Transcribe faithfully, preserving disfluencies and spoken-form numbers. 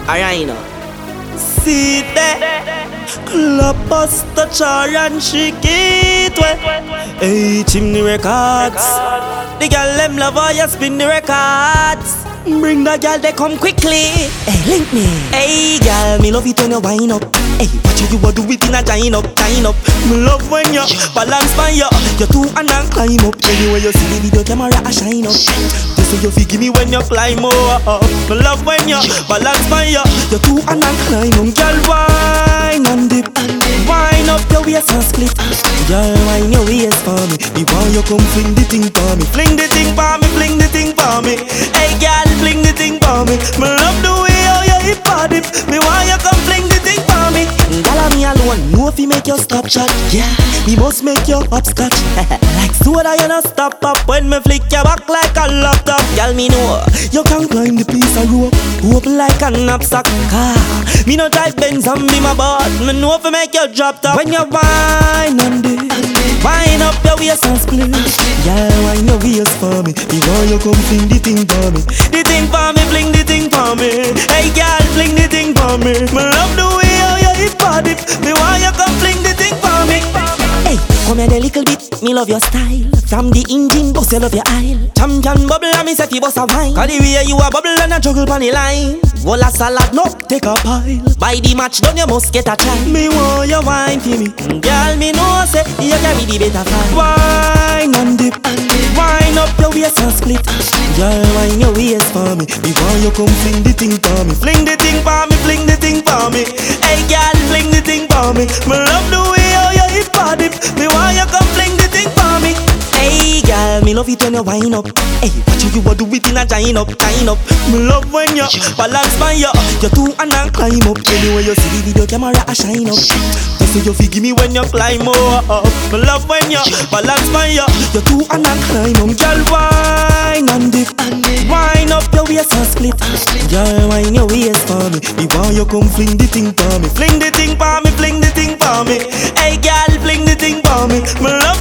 Alright, you know. See there, club buster char and she get wet. Hey, chimney records. The girl them love how you spin the records. Bring the girl, they come quickly. Hey, link me. Hey, girl, me love it when you wind up. Hey, watch you, you a do it in a giant up, giant up. Me love when you balance by you. You two and then climb up. Anyway, you see the video camera a shine up. This is you fi give me when you climb up. Me love when you balance by you. You two and then climb up. Girl, wine and dip. Wine up your waist and split. Girl, wine your waist for me. Before you come fling the thing for me. Fling the thing for me, fling the thing for me. Hey, girl, fling the thing for me. Me love the way how you hip hop dip. Me want you come fling the thing for me. Girl, me alone, know if you make you stop shot. Yeah, me must make you upscotch. Like soda, you not stop up when me flick your back like a laptop. Girl, me know you can climb the piece of rope, rope like a knapsack. Car, me no drive Benz and be my boss. Me know if you make you drop top. When you whine and dip, wind up your waist and split. Girl, wind your waist for me. Before you come fling the thing for me. The thing for me, fling the thing for me. Hey girl, fling the thing for me. Me love the way how you hip hop dip. Me want you come fling the thing for me. Hey, come here a little bit, me love your style. From the engine, boss you love your aisle. Champion bubble and me say fi boss a wine. Cause the way you a bubble and a juggle pon the line. Walla salad, no, take a pile. By the match done you must get a try. Me want you wine for me. Girl, me know say you carry the better fight. Wine and dip, wine up your waist and split. Girl, wine your waist for me. Before you come fling the thing for me. Fling the thing for me, fling the thing for me. Hey girl, fling the thing for me. Me love the way how you hip hop dip. Me want you come fling the thing for me. Hey girl, me love it when you wind up. Hey, watch you, you a do it in a giant up, giant up. Me love when you balance by you. You two and then climb up. Anyway, you see the video camera a shine up. This is you fi give me when you climb up. Me love when you balance by you. You two and then climb up. Girl, wine and dip, wine up your waist and split. Girl, wine your waist for me. Before you come fling the thing for me. Fling the thing for me, fling the thing for me. Hey girl, fling the thing for me. Me love